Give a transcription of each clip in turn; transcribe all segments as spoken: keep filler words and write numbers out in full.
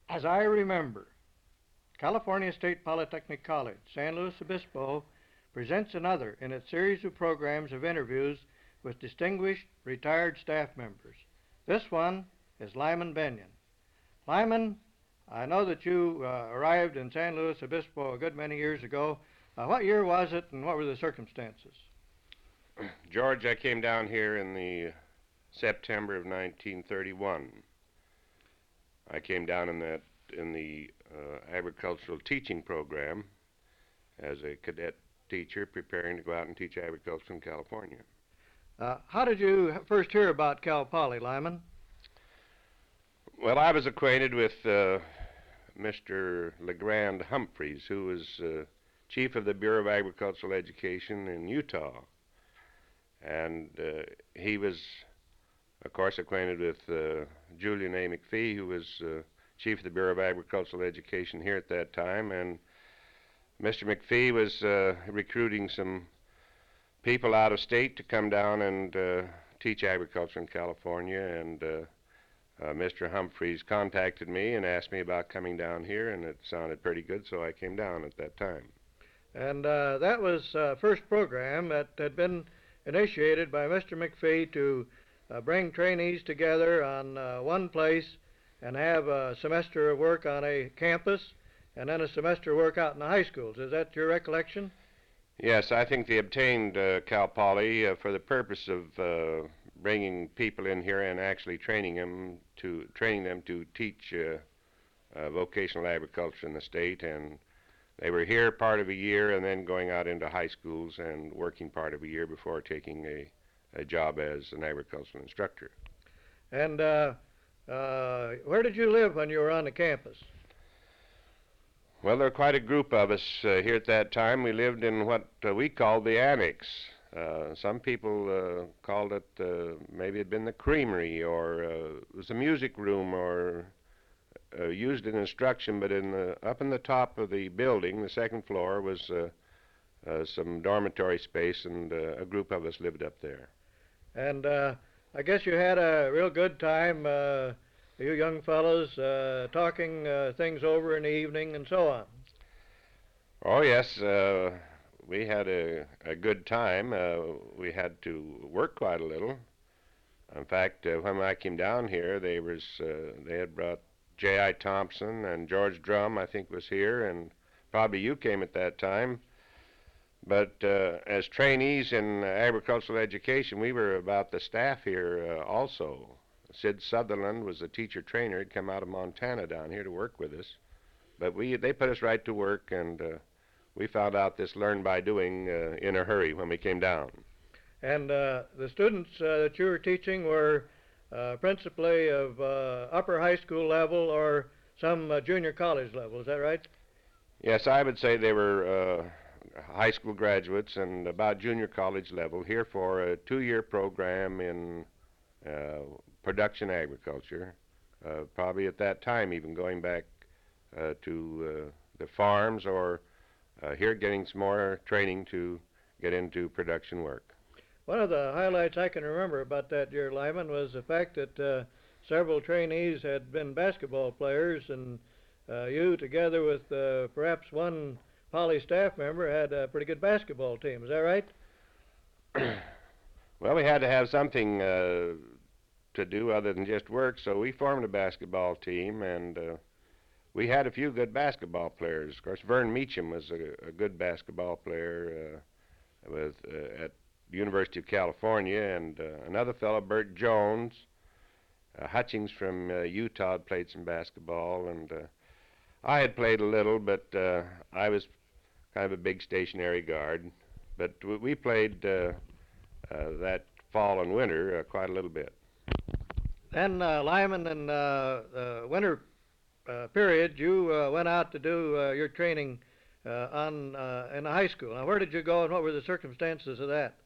As I remember, California State Polytechnic College, San Luis Obispo, presents another in its series of programs of interviews with distinguished retired staff members. This one is Lyman Benyon. Lyman, I know that you uh, arrived in San Luis Obispo a good many years ago. Uh, what year was it, and what were the circumstances? George, I came down here in the September of nineteen thirty-one. I came down in that in the uh, agricultural teaching program as a cadet teacher preparing to go out and teach agriculture in California. Uh, how did you first hear about Cal Poly, Lyman? Well, I was acquainted with uh, Mister LeGrand Humphreys, who was uh, chief of the Bureau of Agricultural Education in Utah. And uh, he was, of course, acquainted with uh, Julian A. McPhee, who was uh, chief of the Bureau of Agricultural Education here at that time. And Mister McPhee was uh, recruiting some people out of state to come down and uh, teach agriculture in California. And uh, uh, Mister Humphreys contacted me and asked me about coming down here, and it sounded pretty good, so I came down at that time. And uh, that was uh, first program that had been initiated by Mister McPhee to uh, bring trainees together on uh, one place and have a semester of work on a campus and then a semester of work out in the high schools. Is that your recollection? Yes, I think they obtained uh, Cal Poly uh, for the purpose of uh, bringing people in here and actually training them to training them to teach uh, uh, vocational agriculture in the state. And they were here part of a year and then going out into high schools and working part of a year before taking a, a job as an agricultural instructor. And uh, uh, where did you live when you were on the campus? Well, there were quite a group of us uh, here at that time. We lived in what uh, we called the annex. Uh, some people uh, called it, uh, maybe it had been the creamery, or uh, it was a music room, or uh, used in instruction, but in the, up in the top of the building, the second floor, was uh, uh, some dormitory space, and uh, a group of us lived up there. And uh, I guess you had a real good time, uh, you young fellows, uh, talking uh, things over in the evening and so on. Oh, yes. Uh, we had a, a good time. Uh, we had to work quite a little. In fact, uh, when I came down here, they was uh, they had brought J I Thompson, and George Drum, I think, was here, and probably you came at that time. But uh, as trainees in agricultural education, we were about the staff here uh, also. Sid Sutherland was a teacher trainer. He'd come out of Montana down here to work with us. But we they put us right to work, and uh, we found out this learn by doing uh, in a hurry when we came down. And uh, the students uh, that you were teaching were uh, principally of uh, upper high school level or some uh, junior college level, is that right? Yes, I would say they were uh, high school graduates and about junior college level here for a two-year program in uh, production agriculture, uh, probably at that time even going back uh, to uh, the farms, or uh, here getting some more training to get into production work. One of the highlights I can remember about that year, Lyman, was the fact that uh, several trainees had been basketball players, and uh, you, together with uh, perhaps one Poly staff member, had a pretty good basketball team. Is that right? Well, we had to have something uh, to do other than just work, so we formed a basketball team, and uh, we had a few good basketball players. Of course, Vern Meacham was a, a good basketball player uh, with, uh, at the University of California, and uh, another fellow, Bert Jones. Uh, Hutchings from uh, Utah had played some basketball, and uh, I had played a little, but uh, I was kind of a big stationary guard. But w we played uh, uh, that fall and winter uh, quite a little bit. Then, uh, Lyman, in uh, the winter uh, period, you uh, went out to do uh, your training uh, on uh, in the high school. Now, where did you go, and what were the circumstances of that?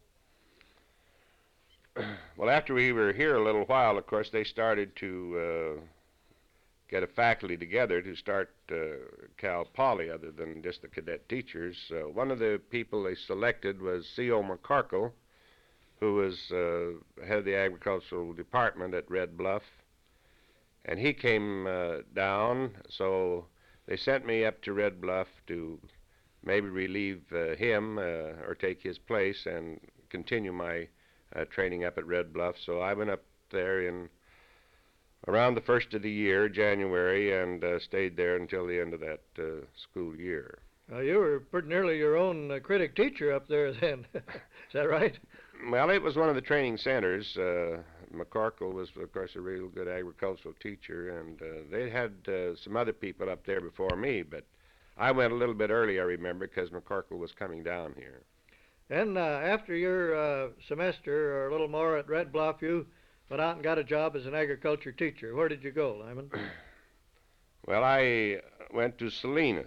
Well, after we were here a little while, of course, they started to uh, get a faculty together to start uh, Cal Poly, other than just the cadet teachers. Uh, one of the people they selected was C O McCorkle, who was uh, head of the agricultural department at Red Bluff. and he came uh, down, so they sent me up to Red Bluff to maybe relieve uh, him uh, or take his place and continue my uh, training up at Red Bluff. So I went up there in around the first of the year, January, and uh, stayed there until the end of that uh, school year. Uh, you were pretty nearly your own uh, critic teacher up there then. Is that right? Well, it was one of the training centers. Uh, McCorkle was, of course, a real good agricultural teacher, and uh, they had uh, some other people up there before me, but I went a little bit early, I remember, because McCorkle was coming down here. And uh, after your uh, semester or a little more at Red Bluff, you went out and got a job as an agriculture teacher. Where did you go, Lyman? Well, I went to Salinas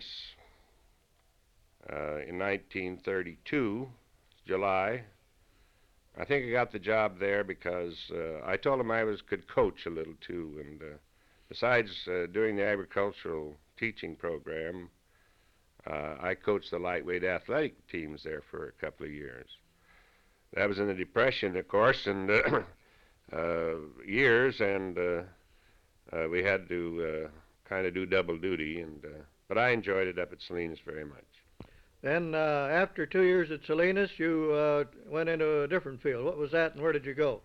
uh, in nineteen thirty-two, July. I think I got the job there because uh, I told them I was could coach a little too, and uh, besides uh, doing the agricultural teaching program, uh, I coached the lightweight athletic teams there for a couple of years. That was in the Depression, of course, and uh, uh, years, and uh, uh, we had to uh, kind of do double duty, and uh, but I enjoyed it up at Salinas very much. Then uh, after two years at Salinas, you uh, went into a different field. What was that, and where did you go?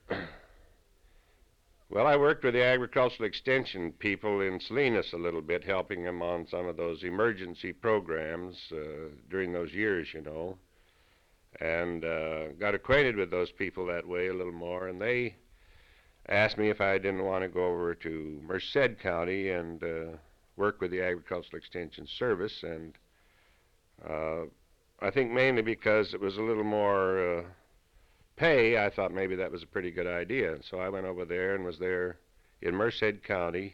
Well, I worked with the agricultural extension people in Salinas a little bit, helping them on some of those emergency programs uh, during those years, you know, and uh, got acquainted with those people that way a little more, and they asked me if I didn't want to go over to Merced County and uh, work with the Agricultural Extension Service, and uh, I think mainly because it was a little more uh, pay, I thought maybe that was a pretty good idea. And so I went over there and was there in Merced County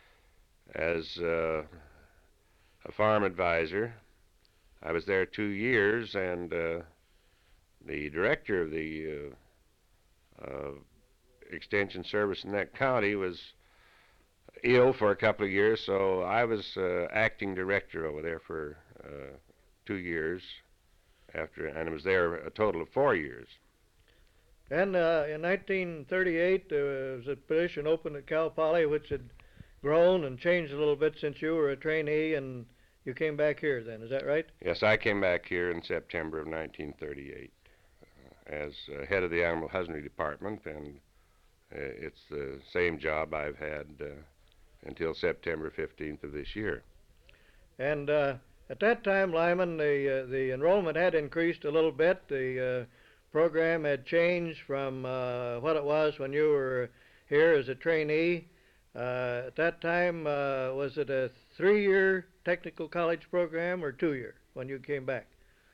as uh, a farm advisor. I was there two years, and uh, the director of the uh, uh, Extension Service in that county was ill for a couple of years, so I was uh, acting director over there for uh, two years after, and I was there a total of four years. And uh, in nineteen thirty-eight, there was a position open at Cal Poly, which had grown and changed a little bit since you were a trainee, and you came back here then. Is that right? Yes, I came back here in September of nineteen thirty-eight uh, as uh, head of the Animal Husbandry Department, and uh, it's the same job I've had uh, until September fifteenth of this year. And uh, at that time, Lyman, the uh, the enrollment had increased a little bit. The uh, program had changed from uh, what it was when you were here as a trainee. Uh, at that time, uh, was it a three-year technical college program or two-year when you came back?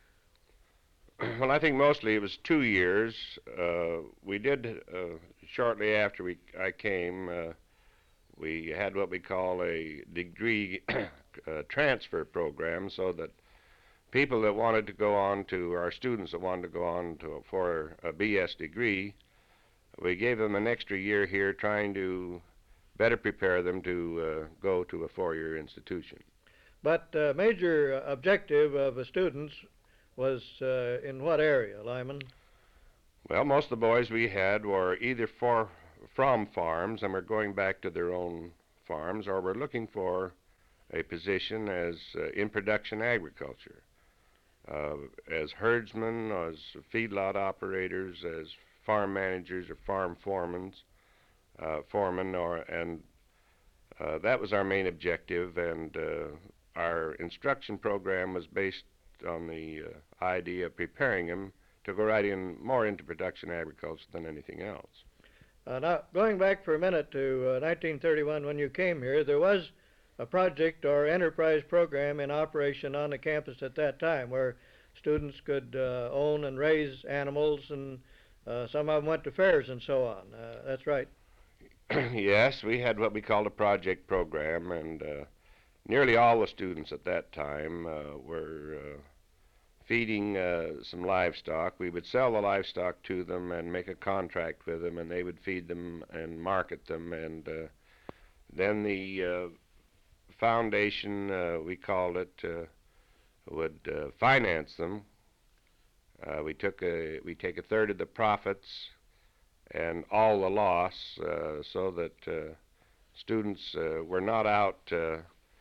Well, I think mostly it was two years. Uh, we did, uh, shortly after we I came, uh, we had what we call a degree uh, transfer program, so that people that wanted to go on to, our students that wanted to go on to for a B S degree, we gave them an extra year here trying to better prepare them to uh, go to a four-year institution. But uh, major objective of the students was uh, in what area, Lyman? Well, most of the boys we had were either for, from farms and were going back to their own farms, or were looking for a position as uh, in production agriculture. Uh, as herdsmen, as feedlot operators, as farm managers or farm foremen, uh, foremen, or and uh, that was our main objective. And uh, our instruction program was based on the uh, idea of preparing them to go right in more into production agriculture than anything else. Uh, now, going back for a minute to uh, nineteen thirty-one, when you came here, there was a project or enterprise program in operation on the campus at that time where students could uh, own and raise animals, and uh, some of them went to fairs and so on. Uh, that's right. Yes, we had what we called a project program, and uh, nearly all the students at that time uh, were uh, feeding uh, some livestock. We would sell the livestock to them and make a contract with them, and they would feed them and market them, and uh, then the uh, foundation, uh, we called it, uh, would uh, finance them. Uh, we took a we take a third of the profits and all the loss, uh, so that uh, students uh, were not out uh,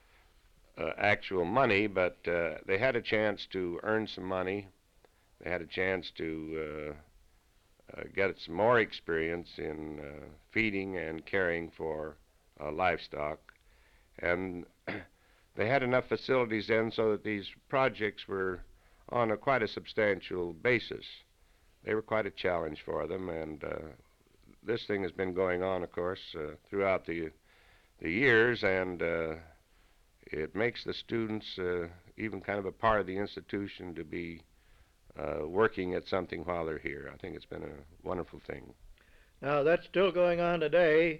uh, actual money, but uh, they had a chance to earn some money. They had a chance to uh, uh, get some more experience in uh, feeding and caring for uh, livestock. And they had enough facilities then so that these projects were on a quite a substantial basis. They were quite a challenge for them, and uh, this thing has been going on, of course, uh, throughout the the years, and uh, it makes the students uh, even kind of a part of the institution to be uh, working at something while they're here. I think it's been a wonderful thing. Now, that's still going on today.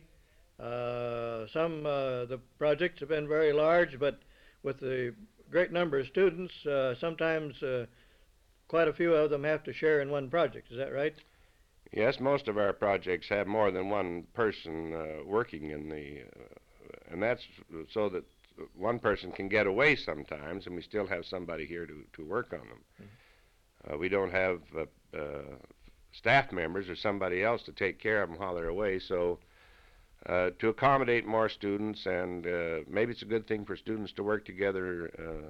Uh, some uh, the projects have been very large, but with the great number of students, uh, sometimes uh, quite a few of them have to share in one project. Is that right? Yes, most of our projects have more than one person uh, working in the, uh, and that's so that one person can get away sometimes, and we still have somebody here to, to work on them. Mm-hmm. uh, we don't have uh, uh, staff members or somebody else to take care of them while they're away, so uh, to accommodate more students, and uh, maybe it's a good thing for students to work together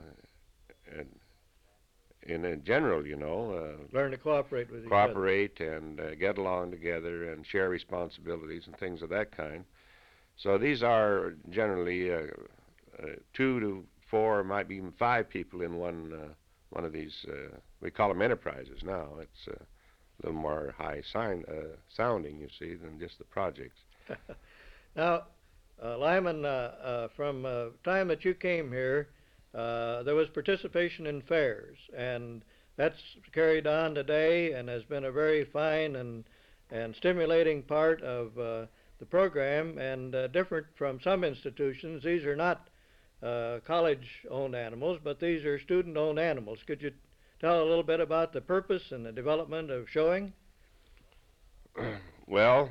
uh, and in a general, you know. Uh, Learn to cooperate with each other. other. Cooperate and uh, get along together and share responsibilities and things of that kind. So these are generally uh, uh, two to four, might be even five people in one uh, one of these. Uh, we call them enterprises now. It's uh, a little more high sign, uh, sounding, you see, than just the projects. Now, uh, Lyman, uh, uh, from uh, time that you came here, Uh, there was participation in fairs, and that's carried on today and has been a very fine and and stimulating part of uh, the program, and uh, different from some institutions. These are not uh, college-owned animals, but these are student-owned animals. Could you tell a little bit about the purpose and the development of showing? Well,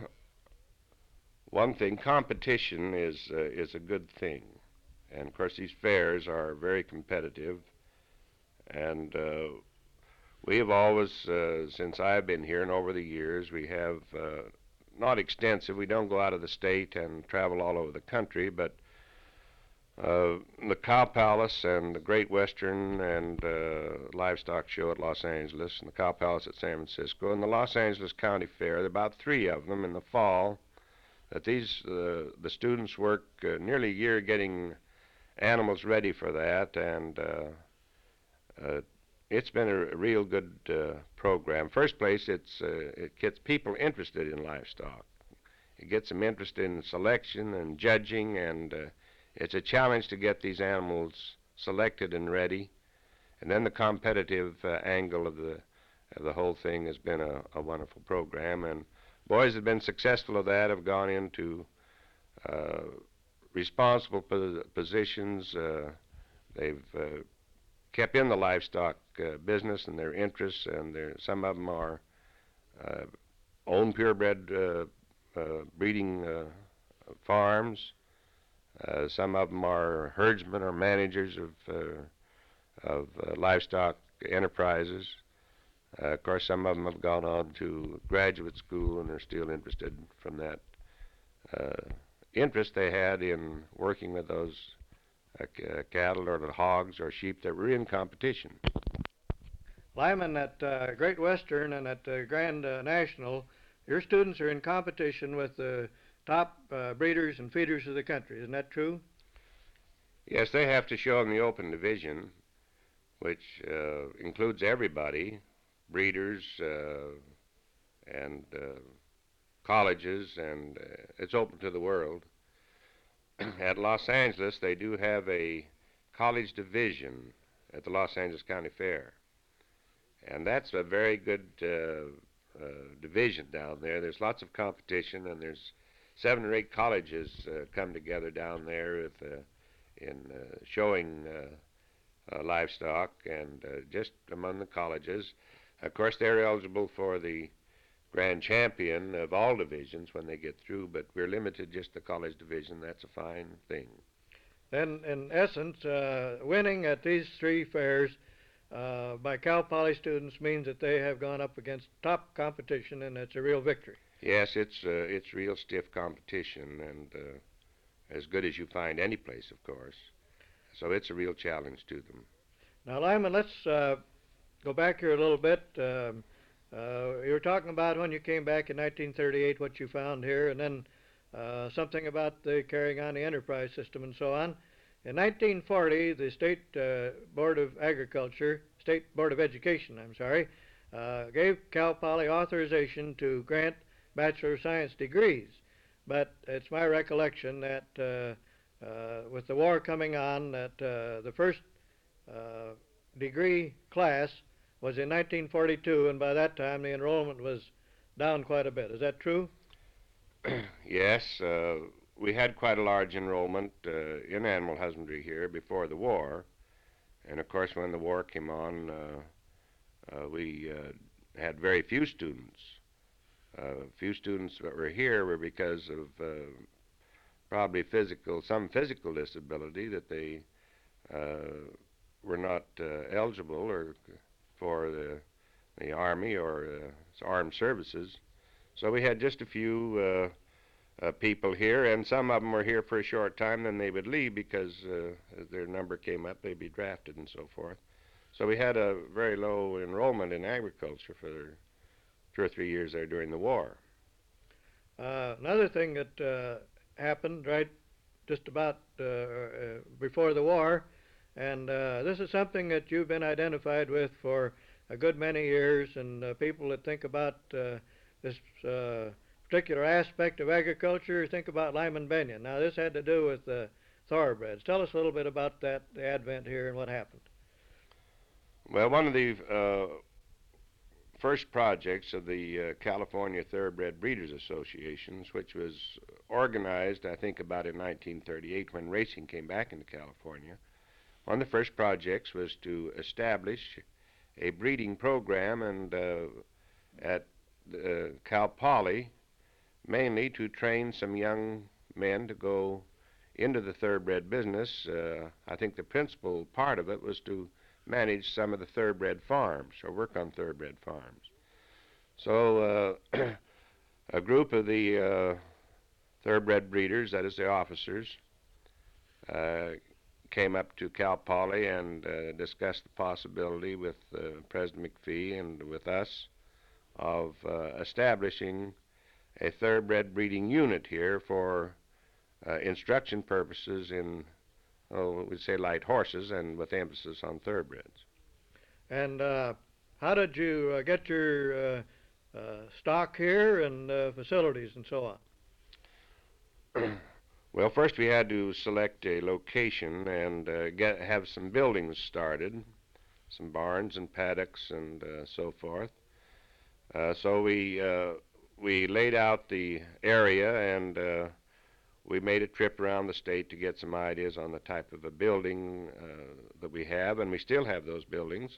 one thing, competition is uh, is a good thing. And, of course, these fairs are very competitive, and uh, we have always, uh, since I've been here and over the years, we have, uh, not extensive, we don't go out of the state and travel all over the country, but uh, the Cow Palace and the Great Western and uh, Livestock Show at Los Angeles, and the Cow Palace at San Francisco, and the Los Angeles County Fair, there are about three of them in the fall, that these, uh, the students work uh, nearly a year getting animals ready for that, and uh, uh, it's been a, a real good uh, program. First place, it's uh, it gets people interested in livestock. It gets them interested in selection and judging, and uh, it's a challenge to get these animals selected and ready. And then the competitive uh, angle of the of the whole thing has been a, a wonderful program, and boys have been successful of that, have gone into uh, responsible positions. Uh, they've uh, kept in the livestock uh, business and their interests, and some of them are uh, own purebred uh, uh, breeding uh, farms. Uh, some of them are herdsmen or managers of, uh, of uh, livestock enterprises. Uh, of course, some of them have gone on to graduate school and are still interested from that uh, interest they had in working with those uh, c- uh, cattle or the hogs or sheep that were in competition. Lyman, at uh, Great Western and at uh, Grand uh, National, your students are in competition with the top uh, breeders and feeders of the country. Isn't that true? Yes, they have to show in the open division, which uh, includes everybody, breeders uh, and uh, colleges, and uh, it's open to the world. At Los Angeles, they do have a college division at the Los Angeles County Fair, and that's a very good uh, uh, division down there. There's lots of competition, and there's seven or eight colleges uh, come together down there with, uh, in uh, showing uh, uh, livestock, and uh, just among the colleges. Of course, they're eligible for the grand champion of all divisions when they get through, but we're limited just the college division. That's a fine thing. Then, in essence, uh, winning at these three fairs uh, by Cal Poly students means that they have gone up against top competition, and it's a real victory. Yes, it's uh, it's real stiff competition, and uh, as good as you find any place, of course. So it's a real challenge to them. Now, Lyman, let's uh, go back here a little bit. Um, uh, you were talking about when you came back in nineteen thirty-eight, what you found here, and then uh, something about the carrying on the enterprise system and so on. In nineteen forty, the State uh, Board of Agriculture, State Board of Education, I'm sorry, uh, gave Cal Poly authorization to grant Bachelor of Science degrees. But it's my recollection that uh, uh, with the war coming on, that uh, the first uh, degree class was in nineteen forty-two, and by that time the enrollment was down quite a bit. Is that true? Yes, uh, we had quite a large enrollment uh, in animal husbandry here before the war. And of course, when the war came on, uh, uh, we uh, had very few students. Uh, few students that were here were because of uh, probably physical, some physical disability that they uh, were not uh, eligible or for the, the Army or uh, armed services. So we had just a few uh, uh, people here, and some of them were here for a short time, then they would leave because uh, as their number came up, they'd be drafted and so forth. So we had a very low enrollment in agriculture for two or three years there during the war. Uh, another thing that uh, happened right just about uh, uh, before the war, and uh, this is something that you've been identified with for a good many years, and uh, people that think about uh, this uh, particular aspect of agriculture think about Lyman Bennion. Now, this had to do with uh, thoroughbreds. Tell us a little bit about that, the advent here, and what happened. Well, one of the uh, first projects of the uh, California Thoroughbred Breeders Associations, which was organized, I think, about in nineteen thirty-eight when racing came back into California. One of the first projects was to establish a breeding program and uh, at uh, Cal Poly, mainly to train some young men to go into the thoroughbred business. Uh, I think the principal part of it was to manage some of the thoroughbred farms or work on thoroughbred farms. So uh, a group of the uh, thoroughbred breeders, that is the officers, uh, came up to Cal Poly and uh, discussed the possibility with uh, President McPhee and with us of uh, establishing a thoroughbred breeding unit here for uh, instruction purposes in, oh, we'd say light horses and with emphasis on thoroughbreds. And uh, how did you uh, get your uh, uh, stock here and uh, facilities and so on? Well, first we had to select a location and uh, get have some buildings started, some barns and paddocks and uh, so forth. Uh, so we uh, we laid out the area and uh, we made a trip around the state to get some ideas on the type of a building uh, that we have, and we still have those buildings.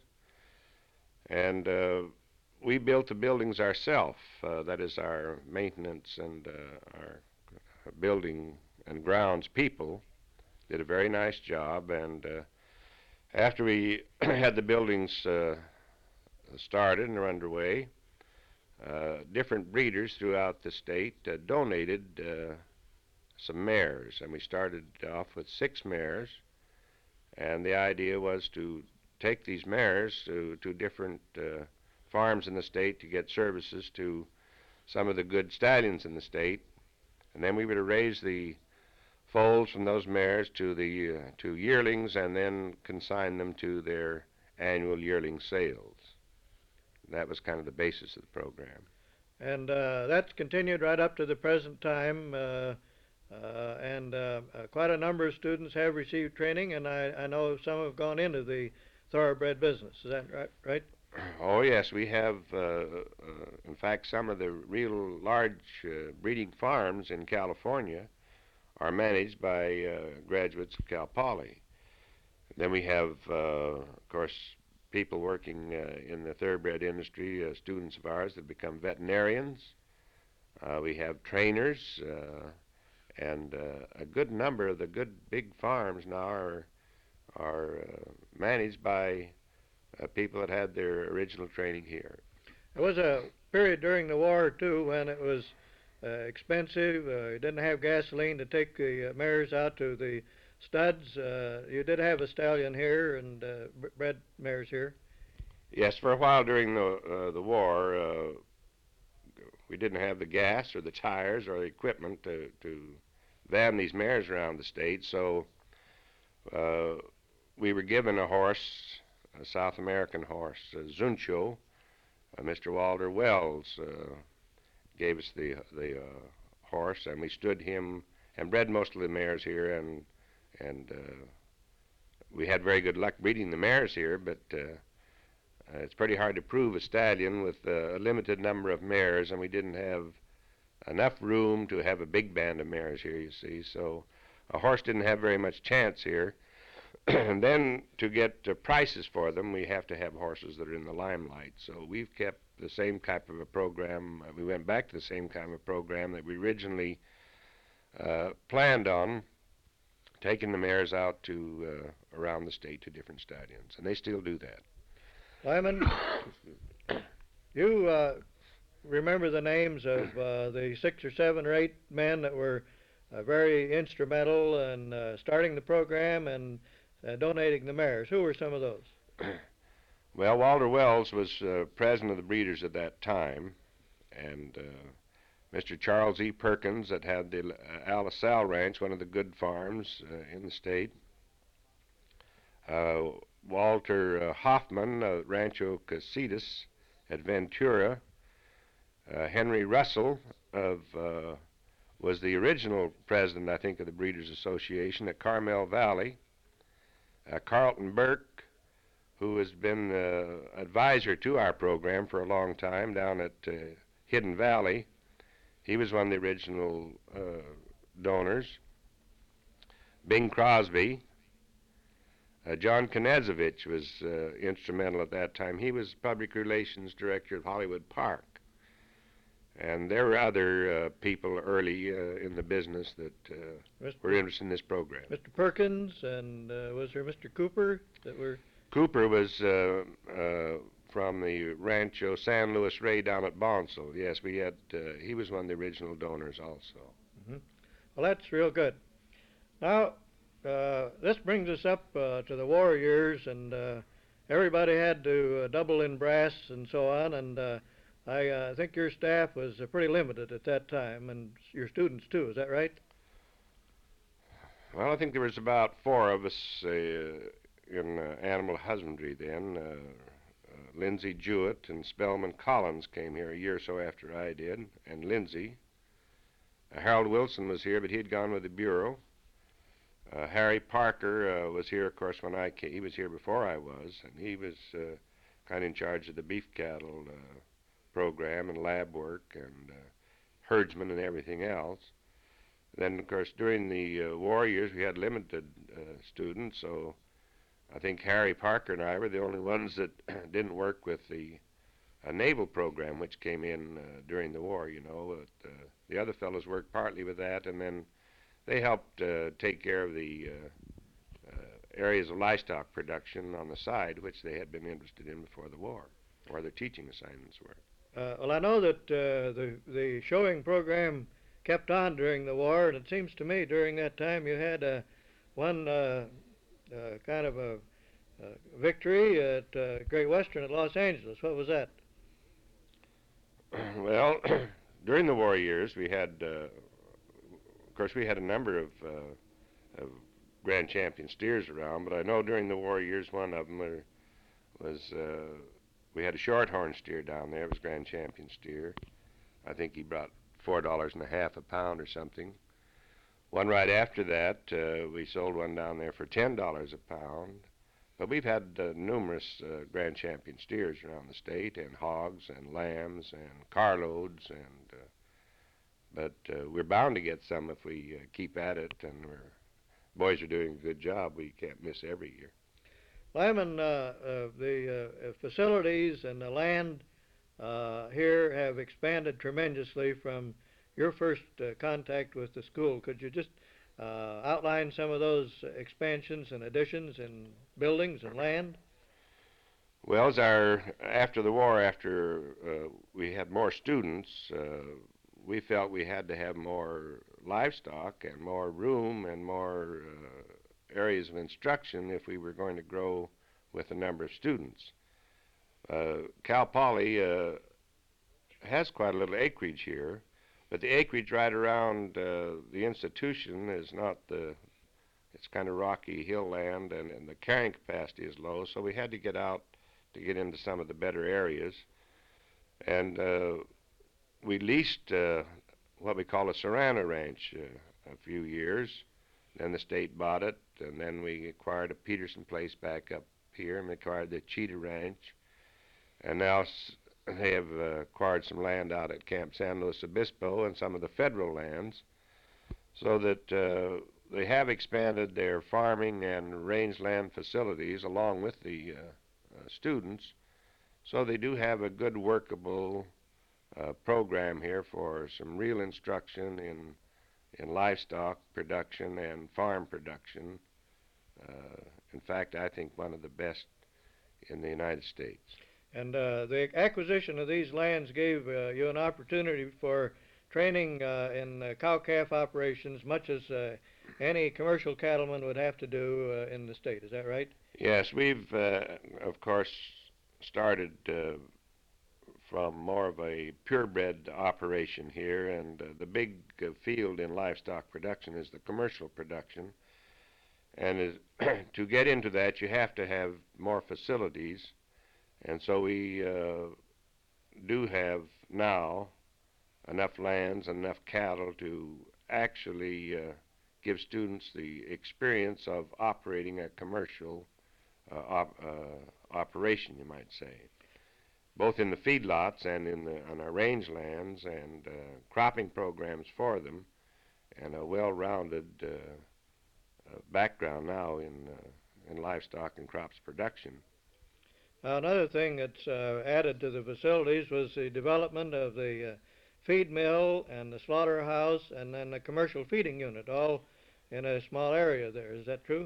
And uh, we built the buildings ourselves. Uh, that is our maintenance and uh, our building and grounds people did a very nice job. And uh, after we had the buildings uh, started and are underway, uh, different breeders throughout the state uh, donated uh, some mares, and we started off with six mares, and the idea was to take these mares to, to different uh, farms in the state to get services to some of the good stallions in the state, and then we would raise the foals from those mares to the uh, to yearlings and then consign them to their annual yearling sales. That was kind of the basis of the program. And uh, that's continued right up to the present time. Uh, Uh, and uh, uh, quite a number of students have received training, and I, I know some have gone into the thoroughbred business. Is that right? Right? Oh, yes. We have, uh, uh, in fact, some of the real large uh, breeding farms in California are managed by uh, graduates of Cal Poly. Then we have, uh, of course, people working uh, in the thoroughbred industry, uh, students of ours that become veterinarians. Uh, we have trainers. Uh, And uh, a good number of the good big farms now are are uh, managed by uh, people that had their original training here. There was a period during the war too when it was uh, expensive. Uh, you didn't have gasoline to take the uh, mares out to the studs. Uh, you did have a stallion here and uh, b- bred mares here. Yes, for a while during the uh, the war, uh, we didn't have the gas or the tires or the equipment to to van these mares around the state, so uh, we were given a horse, a South American horse, uh, Zuncho. Uh, Mister Walter Wells uh, gave us the the uh, horse, and we stood him and bred most of the mares here, and and uh, we had very good luck breeding the mares here, but uh, uh, it's pretty hard to prove a stallion with uh, a limited number of mares, and we didn't have enough room to have a big band of mares here, you see, so a horse didn't have very much chance here. And then to get uh, prices for them, we have to have horses that are in the limelight. So we've kept the same type of a program. Uh, we went back to the same kind of a program that we originally uh, planned on, taking the mares out to uh, around the state to different stallions, and they still do that. Lyman, you uh, remember the names of uh, the six or seven or eight men that were uh, very instrumental in uh, starting the program and uh, donating the mares. Who were some of those? Well, Walter Wells was uh, president of the breeders at that time, and uh, Mister Charles E. Perkins that had the uh, Al LaSalle Ranch, one of the good farms uh, in the state. Uh, Walter uh, Hoffman, uh, Rancho Casitas at Ventura. Uh, Henry Russell of uh, was the original president, I think, of the Breeders Association at Carmel Valley. Uh, Carlton Burke, who has been uh, advisor to our program for a long time down at uh, Hidden Valley. He was one of the original uh, donors. Bing Crosby. Uh, John Knezovich was uh, instrumental at that time. He was public relations director of Hollywood Park. And there were other uh, people early uh, in the business that uh, were interested in this program. Mister Perkins, and uh, was there Mister Cooper that were? Cooper was uh, uh, from the Rancho San Luis Rey down at Bonsall. Yes, we had. Uh, he was one of the original donors also. Mm-hmm. Well, that's real good. Now, uh, this brings us up uh, to the war years, and uh, everybody had to uh, double in brass and so on, and uh, I uh, think your staff was uh, pretty limited at that time, and your students too. Is that right? Well, I think there was about four of us uh, in uh, animal husbandry then. Uh, uh, Lindsay Jewett and Spellman Collins came here a year or so after I did, and Lindsay. Uh, Harold Wilson was here, but he had gone with the Bureau. Uh, Harry Parker uh, was here, of course, when I came. He was here before I was, and he was uh, kind of in charge of the beef cattle uh, program and lab work and uh, herdsmen and everything else. Then, of course, during the uh, war years, we had limited uh, students, so I think Harry Parker and I were the only ones that didn't work with the uh, naval program, which came in uh, during the war, you know. But, uh, the other fellows worked partly with that, and then they helped uh, take care of the uh, uh, areas of livestock production on the side, which they had been interested in before the war, or their teaching assignments were. Uh, well, I know that uh, the the showing program kept on during the war, and it seems to me during that time you had uh, one uh, uh, kind of a uh, victory at uh, Great Western at Los Angeles. What was that? Well, during the war years, we had, uh, of course, we had a number of, uh, of grand champion steers around, but I know during the war years, one of them were, was, uh, we had a shorthorn steer down there. It was grand champion steer. I think he brought four dollars and a half a pound or something. One right after that, uh, we sold one down there for ten dollars a pound. But we've had uh, numerous uh, grand champion steers around the state, and hogs and lambs and carloads, and uh, but uh, we're bound to get some if we uh, keep at it, and we're boys are doing a good job. We can't miss every year. Lyman, uh, uh, the uh, facilities and the land uh, here have expanded tremendously from your first uh, contact with the school. Could you just uh, outline some of those expansions and additions in buildings and land? Well, as our after the war, after uh, we had more students, uh, we felt we had to have more livestock and more room and more uh, areas of instruction if we were going to grow with the number of students. Uh, Cal Poly uh, has quite a little acreage here, but the acreage right around uh, the institution is not the, it's kind of rocky hill land, and, and the carrying capacity is low, so we had to get out to get into some of the better areas. And uh, we leased uh, what we call a Serrano Ranch uh, a few years. Then the state bought it, and then we acquired a Peterson Place back up here, and we acquired the Cheetah Ranch. And now s- they have uh, acquired some land out at Camp San Luis Obispo and some of the federal lands, so that uh, they have expanded their farming and rangeland facilities along with the uh, uh, students. So they do have a good workable uh, program here for some real instruction in in livestock production and farm production. Uh, in fact, I think one of the best in the United States. And uh, the acquisition of these lands gave uh, you an opportunity for training uh, in uh, cow-calf operations, much as uh, any commercial cattleman would have to do uh, in the state. Is that right? Yes, we've, uh, of course, started uh, from more of a purebred operation here, and uh, the big uh, field in livestock production is the commercial production. And is to get into that, you have to have more facilities, and so we uh, do have now enough lands and enough cattle to actually uh, give students the experience of operating a commercial uh, op uh, operation, you might say, both in the feedlots and in the, on our rangelands, and uh, cropping programs for them, and a well-rounded uh, uh, background now in, uh, in livestock and crops production. Uh, another thing that's uh, added to the facilities was the development of the uh, feed mill and the slaughterhouse and then the commercial feeding unit, all in a small area there. Is that true?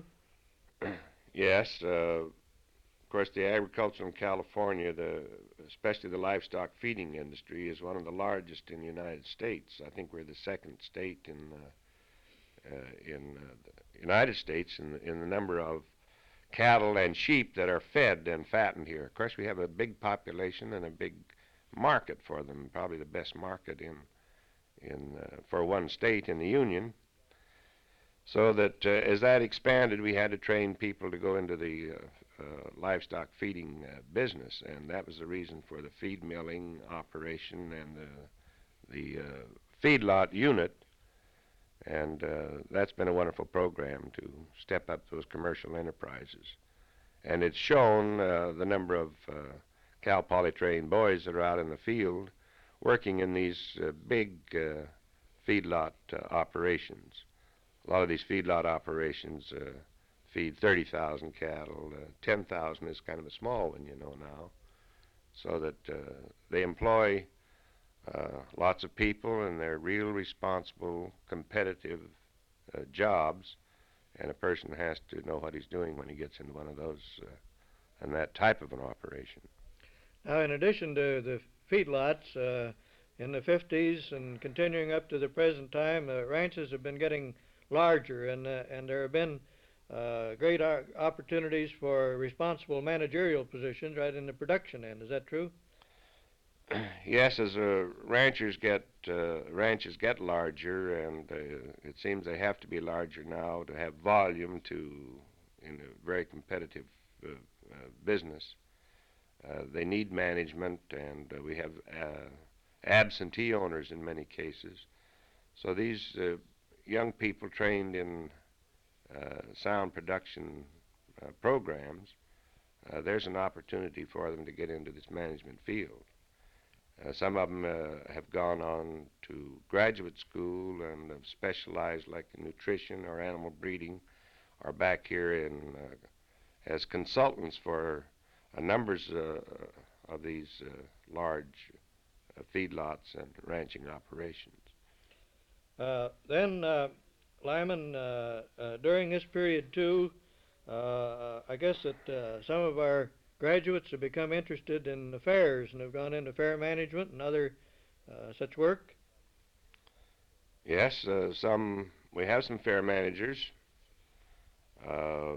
Yes. Uh, of course, the agriculture in California, the, especially the livestock feeding industry, is one of the largest in the United States. I think we're the second state in uh, uh, in uh, the United States in the, in the number of cattle and sheep that are fed and fattened here. Of course, we have a big population and a big market for them, probably the best market in in uh, for one state in the Union. So that uh, as that expanded, we had to train people to go into the uh, uh, livestock feeding uh, business, and that was the reason for the feed milling operation and the, the uh, feedlot unit. And uh, that's been a wonderful program to step up those commercial enterprises. And it's shown uh, the number of uh, Cal Poly trained boys that are out in the field working in these uh, big uh, feedlot uh, operations. A lot of these feedlot operations uh, feed thirty thousand cattle. Uh, ten thousand is kind of a small one, you know, now. So that uh, they employ uh, lots of people, and they're real responsible, competitive uh, jobs, and a person has to know what he's doing when he gets into one of those uh, and that type of an operation. Now, in addition to the feedlots, uh, in the fifties and continuing up to the present time, uh, ranches have been getting larger, and uh, and there have been uh, great opportunities for responsible managerial positions right in the production end. Is that true? Yes, as uh, ranchers get uh, ranches get larger, and uh, it seems they have to be larger now to have volume to in a very competitive uh, uh, business. Uh, they need management, and uh, we have uh, absentee owners in many cases. So these uh, young people trained in uh, sound production uh, programs, uh, there's an opportunity for them to get into this management field. Uh, some of them uh, have gone on to graduate school and have specialized like in nutrition or animal breeding, are back here in, uh, as consultants for uh, numbers uh, of these uh, large uh, feedlots and ranching operations. Uh, then, uh, Lyman, uh, uh, during this period too, uh, I guess that uh, some of our graduates have become interested in the fairs and have gone into fair management and other uh, such work. Yes, uh, some we have some fair managers. Uh,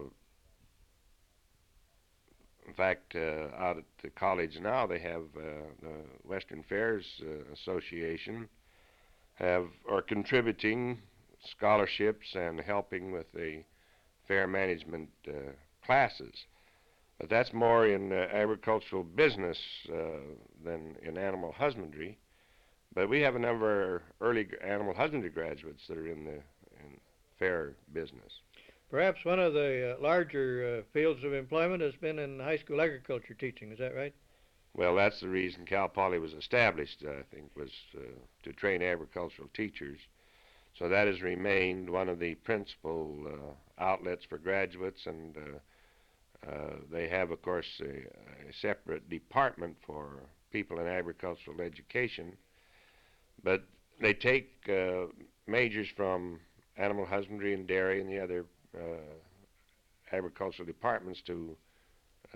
in fact, uh, out at the college now, they have uh, the Western Fairs uh, Association have are contributing scholarships and helping with the fair management uh, classes. But that's more in uh, agricultural business uh, than in animal husbandry. But we have a number of early animal husbandry graduates that are in the in fair business. Perhaps one of the uh, larger uh, fields of employment has been in high school agriculture teaching. Is that right? Well, that's the reason Cal Poly was established, I think, was uh, to train agricultural teachers. So that has remained one of the principal uh, outlets for graduates, and uh, uh, they have, of course, a, a separate department for people in agricultural education. But they take uh, majors from animal husbandry and dairy and the other uh, agricultural departments to uh,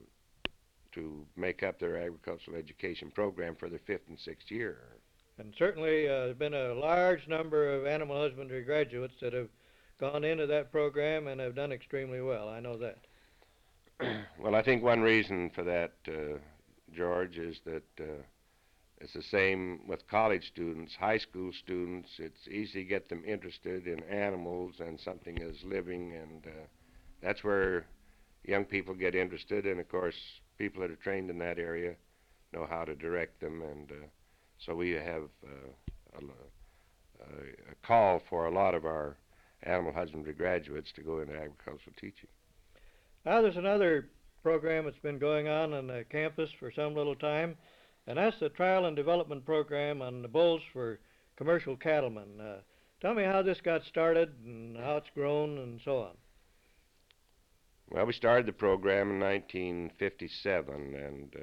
to make up their agricultural education program for their fifth and sixth year. And certainly, uh, there's been a large number of animal husbandry graduates that have gone into that program and have done extremely well. I know that. Well, I think one reason for that, uh, George, is that uh, it's the same with college students, high school students. It's easy to get them interested in animals and something as living, and uh, that's where young people get interested. And of course, people that are trained in that area know how to direct them, and uh, so we have uh, a, a, a call for a lot of our animal husbandry graduates to go into agricultural teaching. Now, there's another program that's been going on on the campus for some little time, and that's the trial and development program on the bulls for commercial cattlemen. Uh, tell me how this got started and how it's grown and so on. Well, we started the program in nineteen fifty-seven, and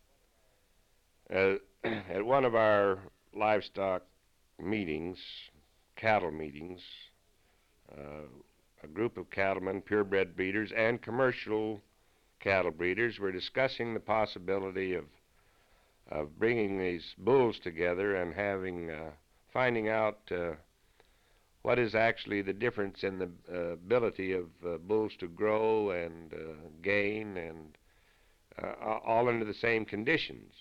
uh, uh, at one of our livestock meetings, cattle meetings, uh, a group of cattlemen, purebred breeders, and commercial cattle breeders were discussing the possibility of of bringing these bulls together and having uh, finding out uh, what is actually the difference in the uh, ability of uh, bulls to grow and uh, gain, and uh, all under the same conditions.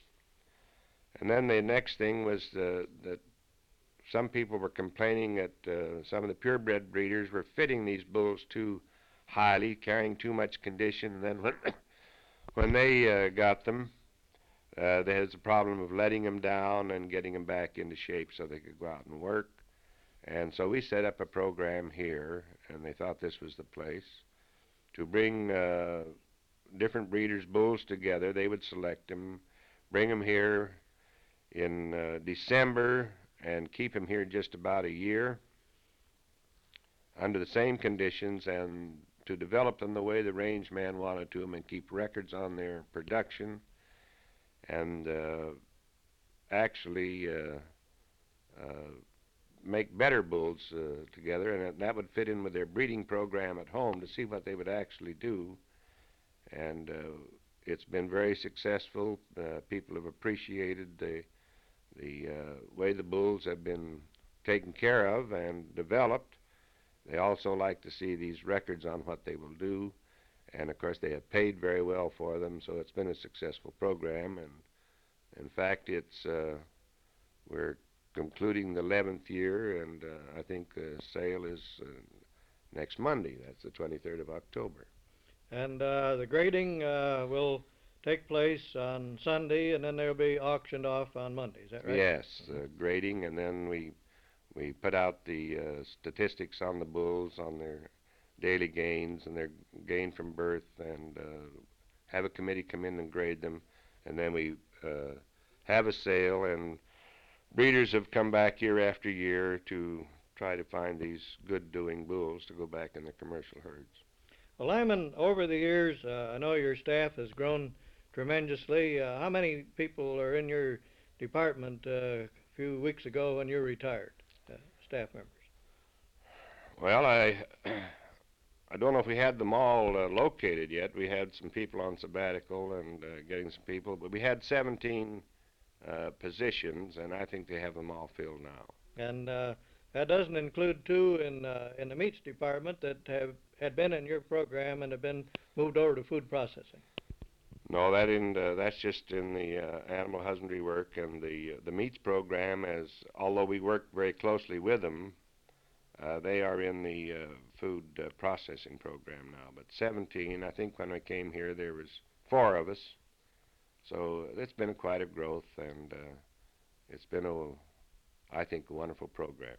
And then the next thing was uh, that some people were complaining that uh, some of the purebred breeders were fitting these bulls too highly, carrying too much condition, and then when, when they uh, got them, uh, there was a problem of letting them down and getting them back into shape so they could go out and work. And so we set up a program here, and they thought this was the place, to bring uh, different breeders' bulls together. They would select them, bring them here in uh, December, and keep them here just about a year under the same conditions, and to develop them the way the range man wanted to them, and keep records on their production, and uh, actually uh, uh, make better bulls uh, together, and that would fit in with their breeding program at home to see what they would actually do. And uh, it's been very successful. Uh, people have appreciated the the uh, way the bulls have been taken care of and developed. They also like to see these records on what they will do, and of course they have paid very well for them, so it's been a successful program. And in fact, it's uh, we're concluding the eleventh year, and uh, I think the sale is uh, next Monday. That's the twenty-third of October. And uh, the grading uh, will take place on Sunday, and then they'll be auctioned off on Monday. Is that right? Yes, uh, grading, and then we we put out the uh, statistics on the bulls, on their daily gains and their gain from birth, and uh, have a committee come in and grade them, and then we uh, have a sale. And breeders have come back year after year to try to find these good-doing bulls to go back in the commercial herds. Well, Lyman, over the years, uh, I know your staff has grown tremendously. Uh, how many people are in your department uh, a few weeks ago when you retired, uh, staff members? Well, I I don't know if we had them all uh, located yet. We had some people on sabbatical and uh, getting some people, but we had seventeen uh, positions, and I think they have them all filled now. And uh, That doesn't include two in uh, in the meats department that have had been in your program and have been moved over to food processing. No, that in uh, that's just in the uh, animal husbandry work and the uh, the meats program. As although we work very closely with them, uh, they are in the uh, food uh, processing program now. But seventeen, I think, when I came here, there was four of us. So it's been quite a growth, and uh, it's been a, I think, a wonderful program.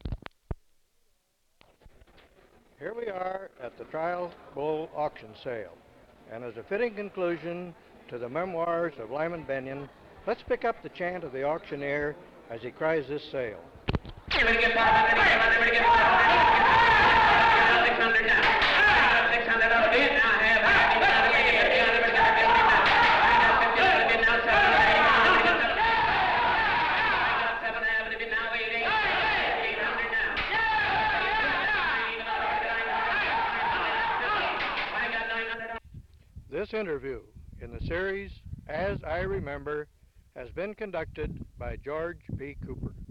Here we are at the Trial Bull auction sale, and as a fitting conclusion to the memoirs of Lyman Benyon, let's pick up the chant of the auctioneer as he cries this sale. Everybody get five hundred, everybody get five hundred. six hundred now. six hundred up bid now. Have fifty hundred, fifty hundred, fifty hundred now. fifty hundred bid now. seven hundred, eight hundred. I got seven hundred bid now. eight hundred, eight hundred now. I got nine hundred. This interview in the series As I Remember has been conducted by George P. Cooper.